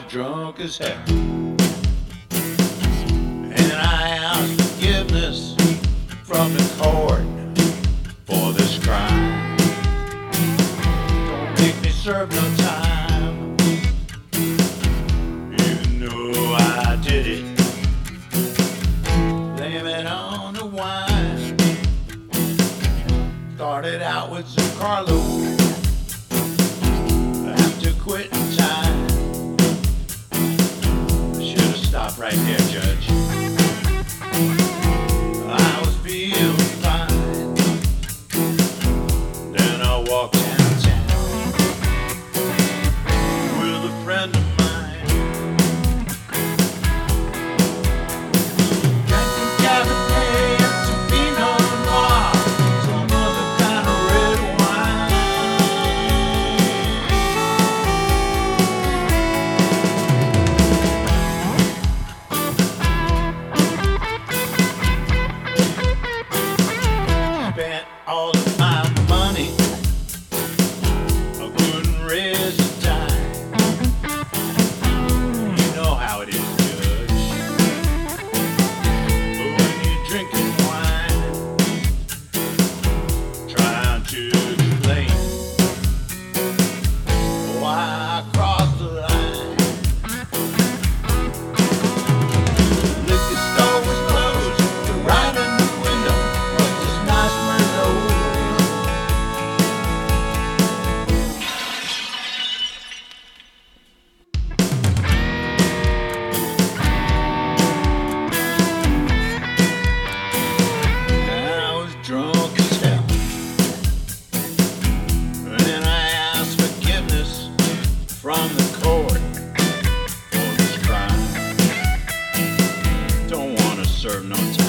drunk as hell, and I asked forgiveness from the court for this crime. Don't make me serve no time, even though I did it. Blame it on the wine. Started out with some Carlo. After quitting time, I should have stopped right there, Judge. I was feeling fine. Then I walked downtown with a friend of mine. Drinking Cabernet and some Pinot Noir, some other kind of red wine. Spent all of my money, I couldn't raise a dime. You know how it is, Judge. But when you're drinking wine, trying to explain why I crossed the line. Liquor store was closed, but right in the window was this nice Merlot. I was drunk as hell, and then I asked forgiveness from the court for this crime. Don't wanna serve no time.